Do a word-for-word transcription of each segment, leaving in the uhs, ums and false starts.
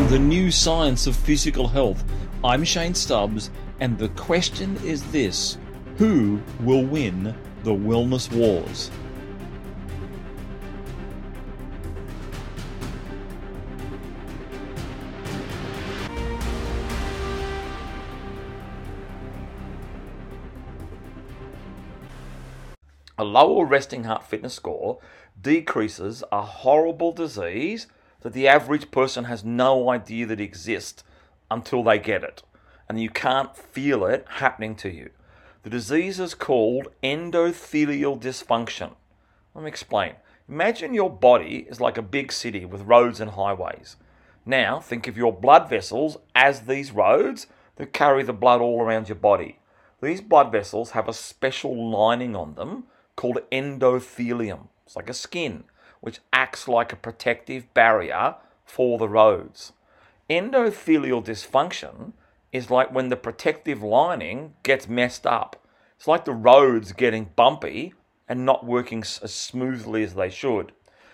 the new science of physical health. I'm Shane Stubbs, and the question is this: who will win the wellness wars? A lower resting heart fitness score decreases a horrible disease that the average person has no idea that exists until they get it, and you can't feel it happening to you. The disease is called endothelial dysfunction. Let me explain. Imagine your body is like a big city with roads and highways. Now think of your blood vessels as these roads that carry the blood all around your body. These blood vessels have a special lining on them called endothelium. It's like a skin, which acts like a protective barrier for the roads. Endothelial dysfunction is like when the protective lining gets messed up. It's like the roads getting bumpy and not working as smoothly as they should.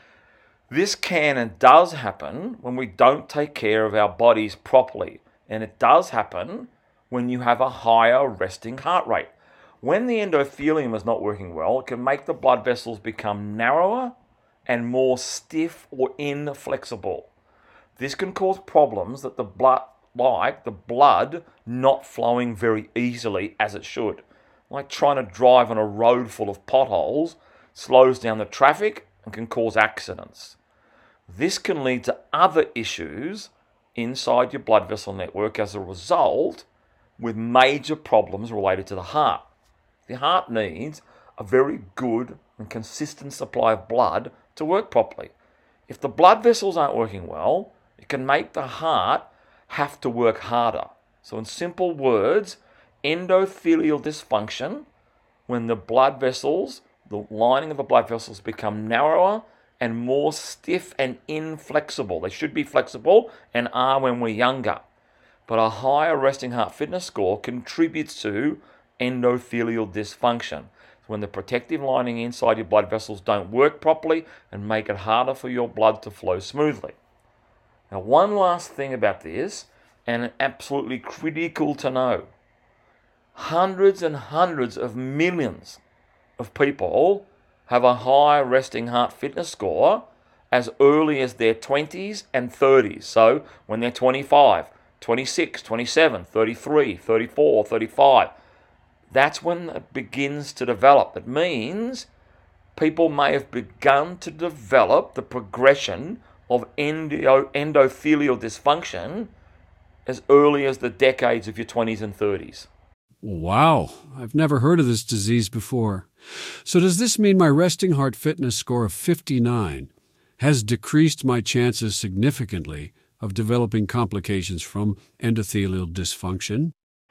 This can and does happen when we don't take care of our bodies properly, and it does happen when you have a higher resting heart rate. When the endothelium is not working well, it can make the blood vessels become narrower and more stiff or inflexible. This can cause problems that the blood, like the blood not flowing very easily as it should. Like trying to drive on a road full of potholes slows down the traffic and can cause accidents. This can lead to other issues inside your blood vessel network as a result, with major problems related to the heart. The heart needs a very good and consistent supply of blood to work properly. If the blood vessels aren't working well, it can make the heart have to work harder. So in simple words, endothelial dysfunction, when the blood vessels, the lining of the blood vessels become narrower and more stiff and inflexible. They should be flexible and are when we're younger. But a higher resting heart fitness score contributes to endothelial dysfunction. When the protective lining inside your blood vessels don't work properly and make it harder for your blood to flow smoothly. Now, one last thing about this, and absolutely critical to know. Hundreds and hundreds of millions of people have a high resting heart fitness score as early as their twenties and thirties. So when they're twenty-five, twenty-six, twenty-seven, thirty-three, thirty-four, thirty-five, that's when it begins to develop. It means people may have begun to develop the progression of endo- endothelial dysfunction as early as the decades of your twenties and thirties. Wow, I've never heard of this disease before. So does this mean my resting heart fitness score of fifty-nine has decreased my chances significantly of developing complications from endothelial dysfunction?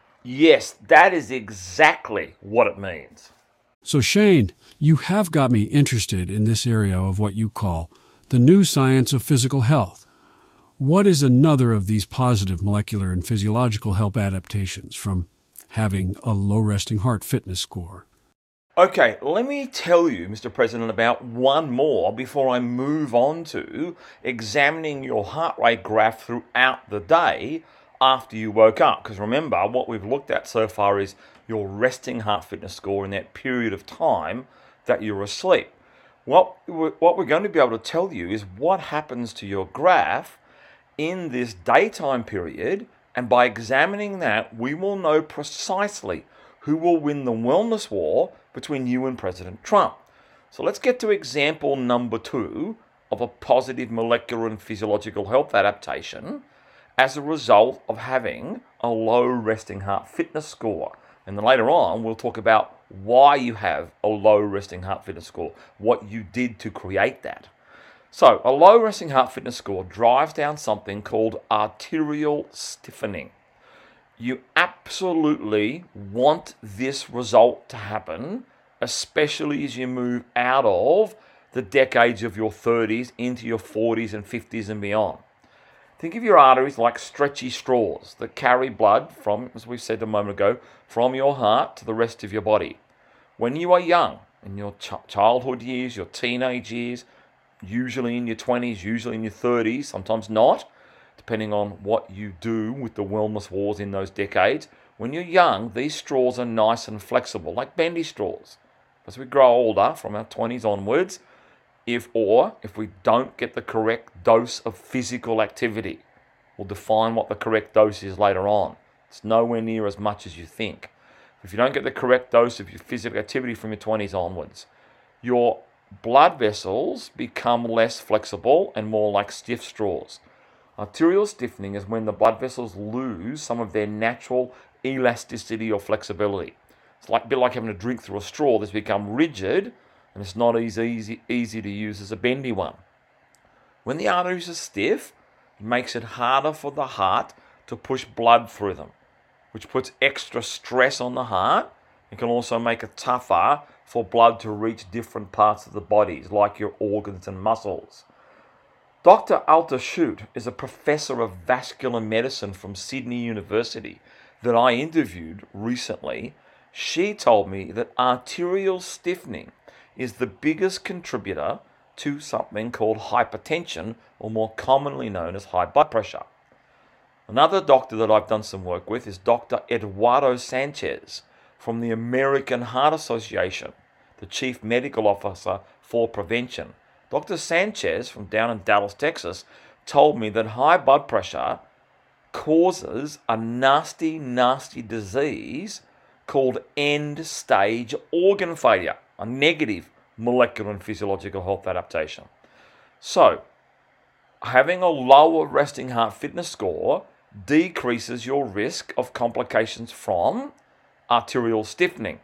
Yes, that is exactly what it means. So Shane, you have got me interested in this area of what you call the new science of physical health. What is another of these positive molecular and physiological health adaptations from having a low resting heart fitness score? Okay, let me tell you, Mister President, about one more before I move on to examining your heart rate graph throughout the day after you woke up. Because remember, what we've looked at so far is your resting heart fitness score in that period of time that you're asleep. What we're, what we're going to be able to tell you is what happens to your graph in this daytime period, and by examining that, we will know precisely who will win the wellness war between you and President Trump. So let's get to example number two of a positive molecular and physiological health adaptation as a result of having a low resting heart fitness score. And then later on, we'll talk about why you have a low resting heart fitness score, what you did to create that. So a low resting heart fitness score drives down something called arterial stiffening. You absolutely want this result to happen, especially as you move out of the decades of your thirties into your forties and fifties and beyond. Think of your arteries like stretchy straws that carry blood from, as we said a moment ago, from your heart to the rest of your body. When you are young, in your ch- childhood years, your teenage years, usually in your twenties, usually in your thirties, sometimes not, depending on what you do with the wellness wars in those decades. When you're young, these straws are nice and flexible, like bendy straws. As we grow older, from our twenties onwards, if or if we don't get the correct dose of physical activity, we'll define what the correct dose is later on. It's nowhere near as much as you think. If you don't get the correct dose of your physical activity from your twenties onwards, your blood vessels become less flexible and more like stiff straws. Arterial stiffening is when the blood vessels lose some of their natural elasticity or flexibility. It's like a bit like having a drink through a straw that's become rigid and it's not easy, easy, easy to use as a bendy one. When the arteries are stiff, it makes it harder for the heart to push blood through them, which puts extra stress on the heart. It can also make it tougher for blood to reach different parts of the body, like your organs and muscles. Doctor Alta Shute is a professor of vascular medicine from Sydney University that I interviewed recently. She told me that arterial stiffening is the biggest contributor to something called hypertension, or more commonly known as high blood pressure. Another doctor that I've done some work with is Doctor Eduardo Sanchez from the American Heart Association, the Chief Medical Officer for Prevention. Doctor Sanchez from down in Dallas, Texas, told me that high blood pressure causes a nasty, nasty disease called end-stage organ failure, a negative molecular and physiological health adaptation. So, having a lower resting heart fitness score decreases your risk of complications from arterial stiffening.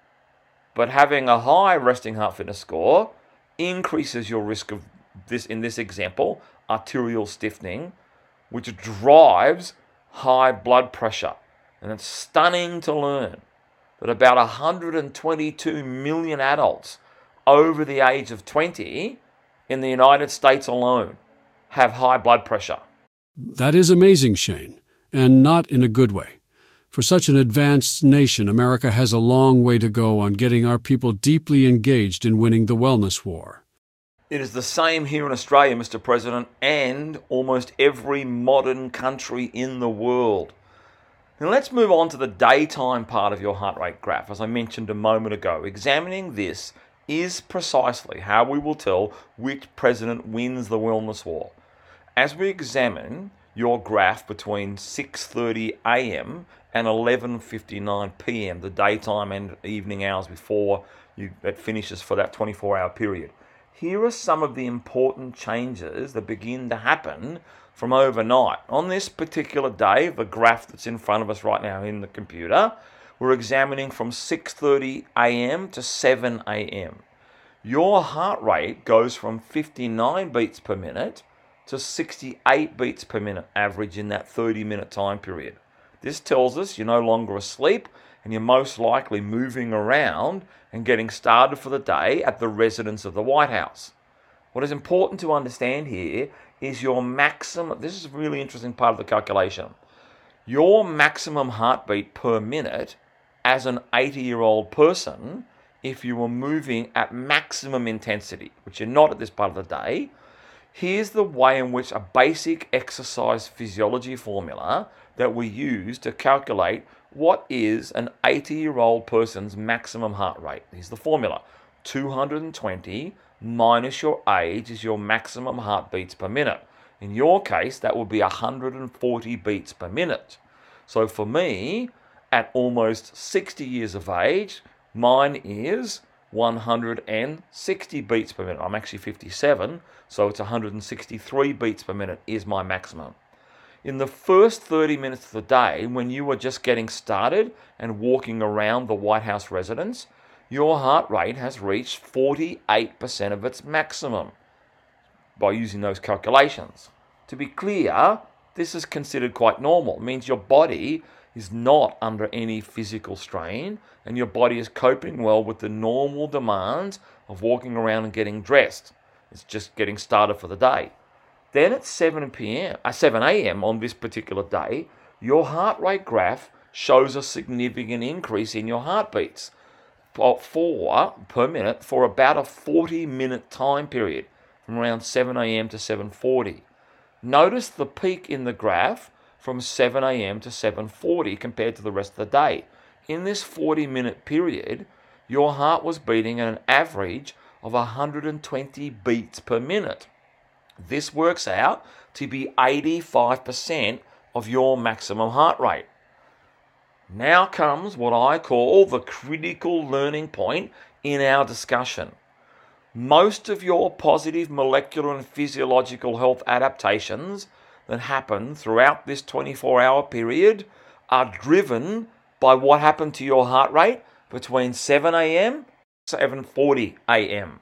But having a high resting heart fitness score increases your risk of this, in this example, arterial stiffening, which drives high blood pressure. And it's stunning to learn that about one hundred twenty-two million adults over the age of twenty in the United States alone have high blood pressure. That is amazing, Shane, and not in a good way. For such an advanced nation, America has a long way to go on getting our people deeply engaged in winning the wellness war. It is the same here in Australia, Mister President, and almost every modern country in the world. Now let's move on to the daytime part of your heart rate graph. As I mentioned a moment ago, examining this is precisely how we will tell which president wins the wellness war. As we examine your graph between six thirty a.m. and eleven fifty-nine p.m., the daytime and evening hours before you, it finishes for that twenty-four hour period, here are some of the important changes that begin to happen from overnight. On this particular day, the graph that's in front of us right now in the computer, we're examining from six thirty a.m. to seven a.m. Your heart rate goes from fifty-nine beats per minute to sixty-eight beats per minute average in that thirty minute time period. This tells us you're no longer asleep and you're most likely moving around and getting started for the day at the residence of the White House. What is important to understand here is your maximum, this is a really interesting part of the calculation, your maximum heartbeat per minute as an eighty-year-old person, if you were moving at maximum intensity, which you're not at this part of the day. Here's the way in which a basic exercise physiology formula that we use to calculate what is an eighty-year-old person's maximum heart rate. Here's the formula. two hundred twenty minus your age is your maximum heartbeats per minute. In your case, that would be one hundred forty beats per minute. So for me, at almost sixty years of age, mine is one hundred sixty beats per minute. I'm actually fifty-seven, so it's one hundred sixty-three beats per minute is my maximum. In the first thirty minutes of the day, when you were just getting started and walking around the White House residence, your heart rate has reached forty-eight percent of its maximum by using those calculations. To be clear, this is considered quite normal. It means your body is not under any physical strain and your body is coping well with the normal demands of walking around and getting dressed. It's just getting started for the day. Then at seven p.m., uh, seven a.m. on this particular day, your heart rate graph shows a significant increase in your heartbeats for, per minute for about a forty minute time period from around seven a.m. to seven forty. Notice the peak in the graph from seven a.m. to seven forty compared to the rest of the day. In this forty minute period, your heart was beating at an average of one hundred twenty beats per minute. This works out to be eighty-five percent of your maximum heart rate. Now comes what I call the critical learning point in our discussion. Most of your positive molecular and physiological health adaptations that happen throughout this twenty-four hour period are driven by what happened to your heart rate between seven a.m. and seven forty a.m.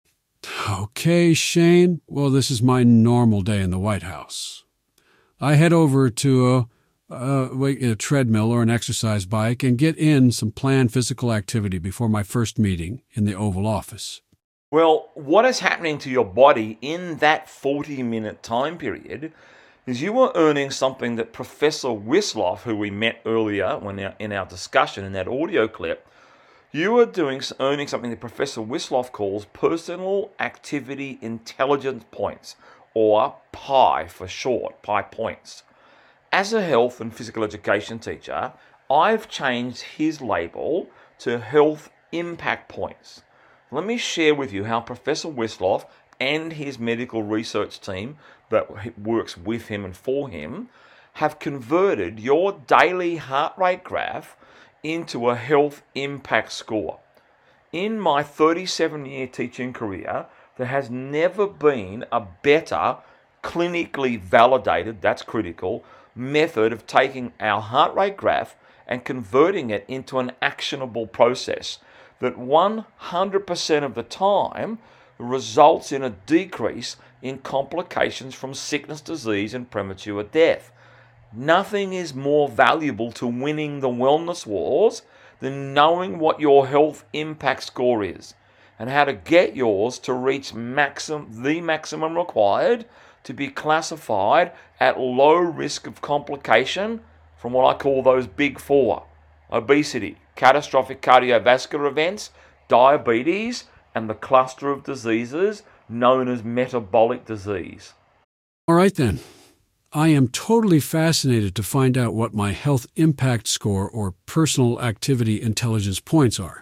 Okay, Shane. Well, this is my normal day in the White House. I head over to a, a, a treadmill or an exercise bike and get in some planned physical activity before my first meeting in the Oval Office. Well, what is happening to your body in that forty minute time period is you are earning something that Professor Wisloff, who we met earlier when in our discussion in that audio clip, you are doing earning something that Professor Wisloff calls personal activity intelligence points, or P I for short, P I points. As a health and physical education teacher, I've changed his label to health impact points. Let me share with you how Professor Wisloff and his medical research team that works with him and for him have converted your daily heart rate graph into a health impact score. In my thirty-seven year teaching career, there has never been a better clinically validated, that's critical, method of taking our heart rate graph and converting it into an actionable process that one hundred percent of the time results in a decrease in complications from sickness, disease, and premature death. Nothing is more valuable to winning the wellness wars than knowing what your health impact score is and how to get yours to reach maximum, the maximum required to be classified at low risk of complication from what I call those big four: obesity, catastrophic cardiovascular events, diabetes, and the cluster of diseases known as metabolic disease. All right then. I am totally fascinated to find out what my health impact score or personal activity intelligence points are.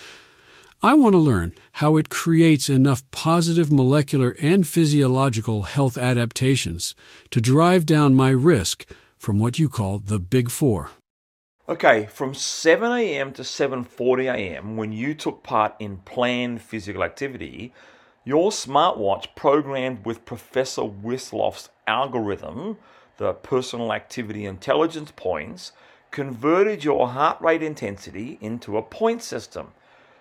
I want to learn how it creates enough positive molecular and physiological health adaptations to drive down my risk from what you call the Big Four. Okay, from seven a.m. to seven forty a.m., when you took part in planned physical activity, your smartwatch programmed with Professor Wisloff's algorithm, the personal activity intelligence points, converted your heart rate intensity into a point system.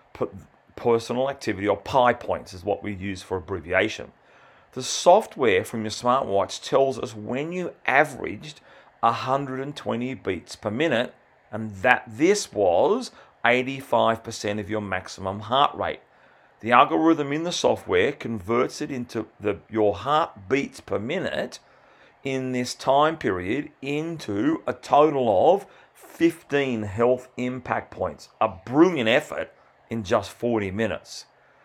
Personal activity, or P I points, is what we use for abbreviation. The software from your smartwatch tells us when you averaged one hundred twenty beats per minute, and that this was eighty-five percent of your maximum heart rate. The algorithm in the software converts it into the, your heart beats per minute in this time period into a total of fifteen health impact points. A brilliant effort in just forty minutes.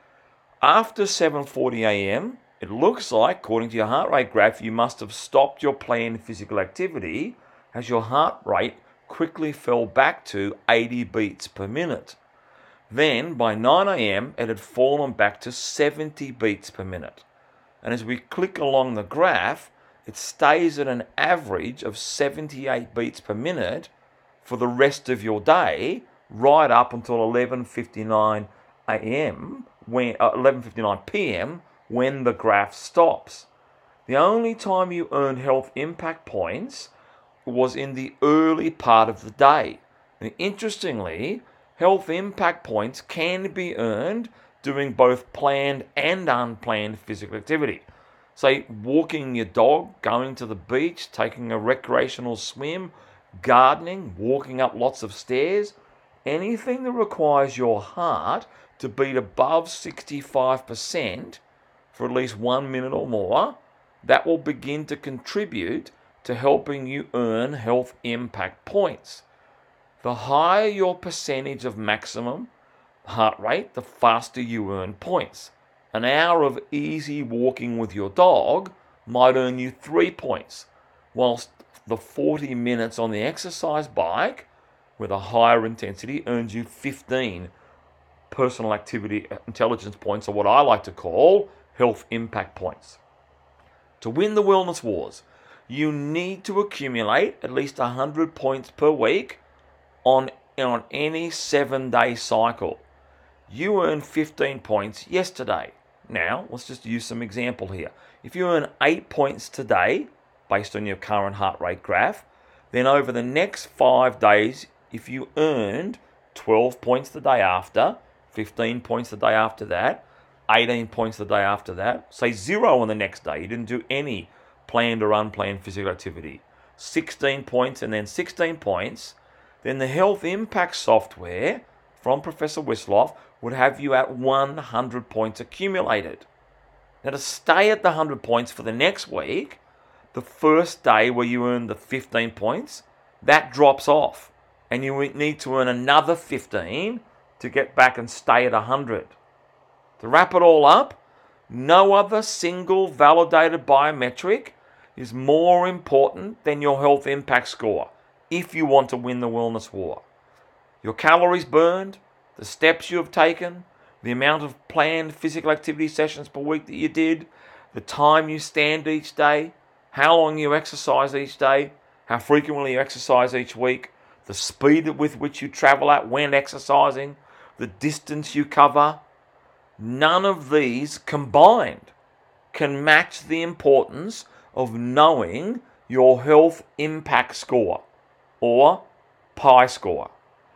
After seven forty a.m., it looks like, according to your heart rate graph, you must have stopped your planned physical activity as your heart rate quickly fell back to eighty beats per minute. Then, by nine a.m., it had fallen back to seventy beats per minute. And as we click along the graph, it stays at an average of seventy-eight beats per minute for the rest of your day, right up until eleven fifty-nine a.m., when uh, eleven fifty-nine p.m., when the graph stops. The only time you earned health impact points was in the early part of the day. And interestingly, health impact points can be earned doing both planned and unplanned physical activity. Say, walking your dog, going to the beach, taking a recreational swim, gardening, walking up lots of stairs. Anything that requires your heart to beat above sixty-five percent for at least one minute or more, that will begin to contribute to helping you earn health impact points. The higher your percentage of maximum heart rate, the faster you earn points. An hour of easy walking with your dog might earn you three points, whilst the forty minutes on the exercise bike with a higher intensity earns you fifteen personal activity intelligence points, or what I like to call health impact points. To win the wellness wars, you need to accumulate at least one hundred points per week on, on any seven-day cycle. You earned fifteen points yesterday. Now, let's just use some example here. If you earn eight points today, based on your current heart rate graph, then over the next five days, if you earned twelve points the day after, fifteen points the day after that, eighteen points the day after that, say zero on the next day, you didn't do any planned or unplanned physical activity, sixteen points and then sixteen points, then the health impact software from Professor Wisloff would have you at one hundred points accumulated. Now, to stay at the one hundred points for the next week, the first day where you earn the fifteen points, that drops off, and you need to earn another fifteen to get back and stay at one hundred. To wrap it all up, no other single validated biometric is more important than your health impact score if you want to win the wellness war. Your calories burned, the steps you have taken, the amount of planned physical activity sessions per week that you did, the time you stand each day, how long you exercise each day, how frequently you exercise each week, the speed with which you travel at when exercising, the distance you cover. None of these combined can match the importance of knowing your health impact score, or PI score.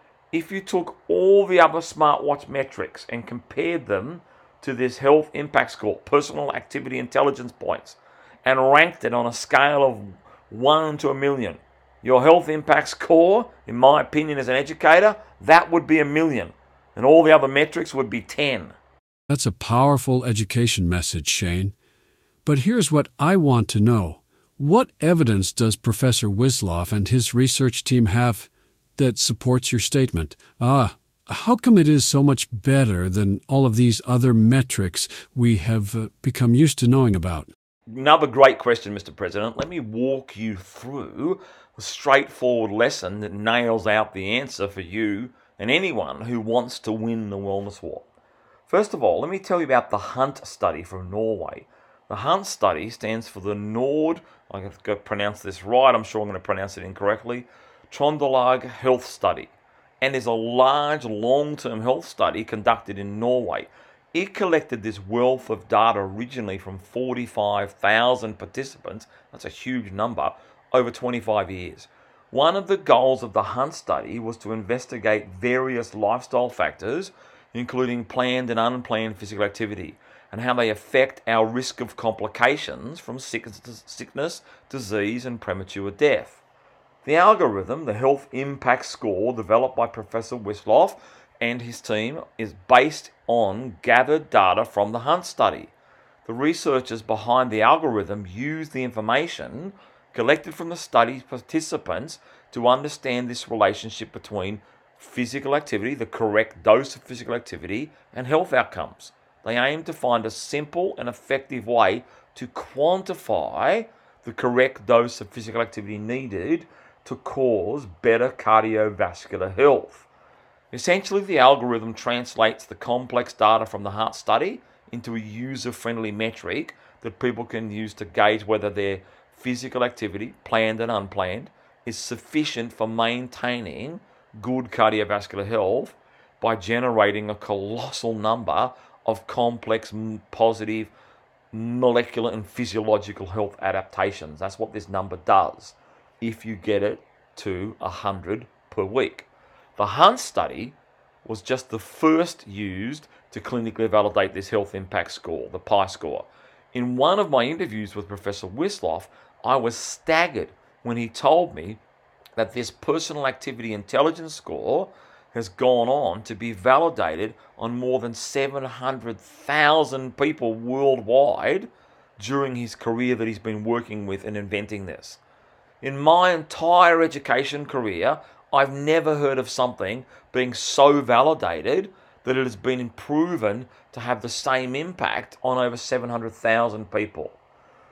If you took all the other smartwatch metrics and compared them to this health impact score, personal activity intelligence points, and ranked it on a scale of one to a million, your health impact score, in my opinion as an educator, that would be a million, and all the other metrics would be ten. That's a powerful education message, Shane. But here's what I want to know. What evidence does Professor Wisloff and his research team have that supports your statement? Ah, how come it is so much better than all of these other metrics we have uh, become used to knowing about? Another great question, Mister President. Let me walk you through a straightforward lesson that nails out the answer for you and anyone who wants to win the wellness war. First of all, let me tell you about the HUNT study from Norway. The HUNT study stands for the Nord, I'm going to pronounce this right, I'm sure I'm going to pronounce it incorrectly, Trondelag Health Study, and is a large long-term health study conducted in Norway. It collected this wealth of data originally from forty-five thousand participants, that's a huge number, over twenty-five years. One of the goals of the HUNT study was to investigate various lifestyle factors, including planned and unplanned physical activity, and how they affect our risk of complications from sickness, disease, and premature death. The algorithm, the health impact score developed by Professor Wisloff and his team, is based on gathered data from the HUNT study. The researchers behind the algorithm used the information collected from the study participants to understand this relationship between physical activity, the correct dose of physical activity, and health outcomes. They aim to find a simple and effective way to quantify the correct dose of physical activity needed to cause better cardiovascular health. Essentially, the algorithm translates the complex data from the HUNT study into a user-friendly metric that people can use to gauge whether their physical activity, planned and unplanned, is sufficient for maintaining good cardiovascular health by generating a colossal number of complex, positive, molecular and physiological health adaptations. That's what this number does if you get it to one hundred per week. The HUNT study was just the first used to clinically validate this health impact score, the PI score. In one of my interviews with Professor Wisloff, I was staggered when he told me that this personal activity intelligence score has gone on to be validated on more than seven hundred thousand people worldwide during his career that he's been working with and inventing this. In my entire education career, I've never heard of something being so validated that it has been proven to have the same impact on over seven hundred thousand people.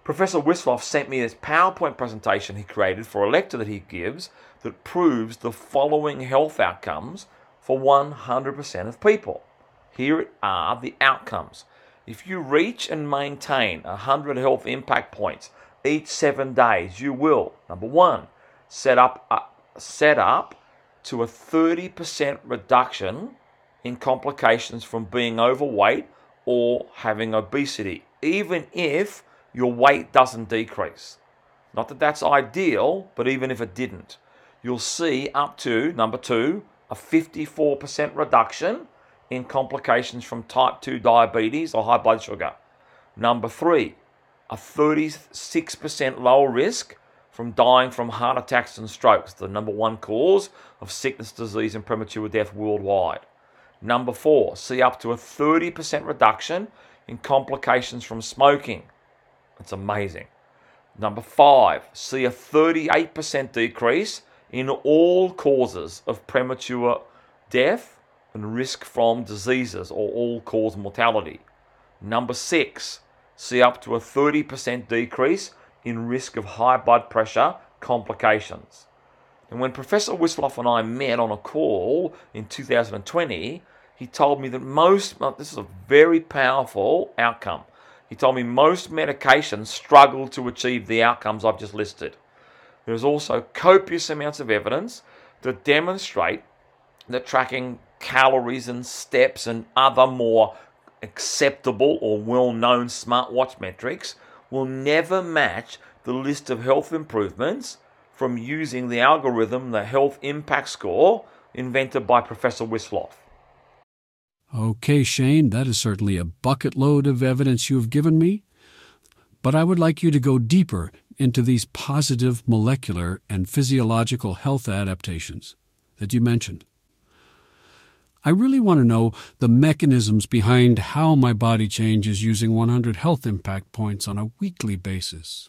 Professor Wisloff sent me this PowerPoint presentation he created for a lecture that he gives that proves the following health outcomes for one hundred percent of people. Here are the outcomes. If you reach and maintain one hundred health impact points each seven days, you will, number one, set up a, set up to a thirty percent reduction in complications from being overweight or having obesity, even if your weight doesn't decrease. Not that that's ideal, but even if it didn't, you'll see up to, number two, a fifty-four percent reduction in complications from type two diabetes or high blood sugar. Number three, a thirty-six percent lower risk from dying from heart attacks and strokes, the number one cause of sickness, disease, and premature death worldwide. Number four, see up to a thirty percent reduction in complications from smoking. It's amazing. Number five, see a thirty-eight percent decrease in all causes of premature death and risk from diseases or all-cause mortality. Number six, see up to a thirty percent decrease in risk of high blood pressure complications. And when Professor Wisloff and I met on a call in two thousand twenty, he told me that most, this is a very powerful outcome. He told me most medications struggle to achieve the outcomes I've just listed. There's also copious amounts of evidence that demonstrate that tracking calories and steps and other more acceptable or well-known smartwatch metrics will never match the list of health improvements from using the algorithm, the Health Impact Score, invented by Professor Wisloff. Okay, Shane, that is certainly a bucket load of evidence you have given me, but I would like you to go deeper into these positive molecular and physiological health adaptations that you mentioned. I really want to know the mechanisms behind how my body changes using one hundred health impact points on a weekly basis.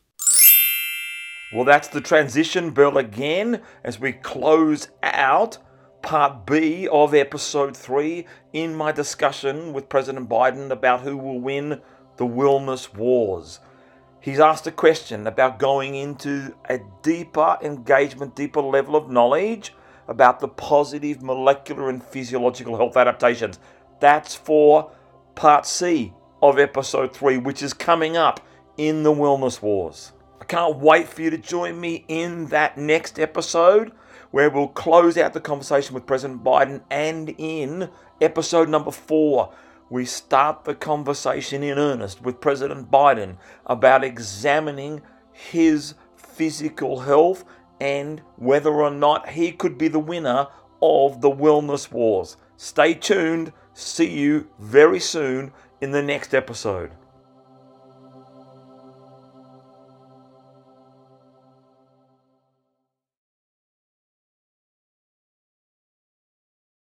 Well, that's the transition bell again as we close out part B of episode three in my discussion with President Biden about who will win the wellness wars. He's asked a question about going into a deeper engagement, deeper level of knowledge about the positive molecular and physiological health adaptations. That's for part C of episode three, which is coming up in the Wellness Wars. I can't wait for you to join me in that next episode where we'll close out the conversation with President Biden, and in episode number four, we start the conversation in earnest with President Biden about examining his physical health and whether or not he could be the winner of the wellness wars. Stay tuned. See you very soon in the next episode.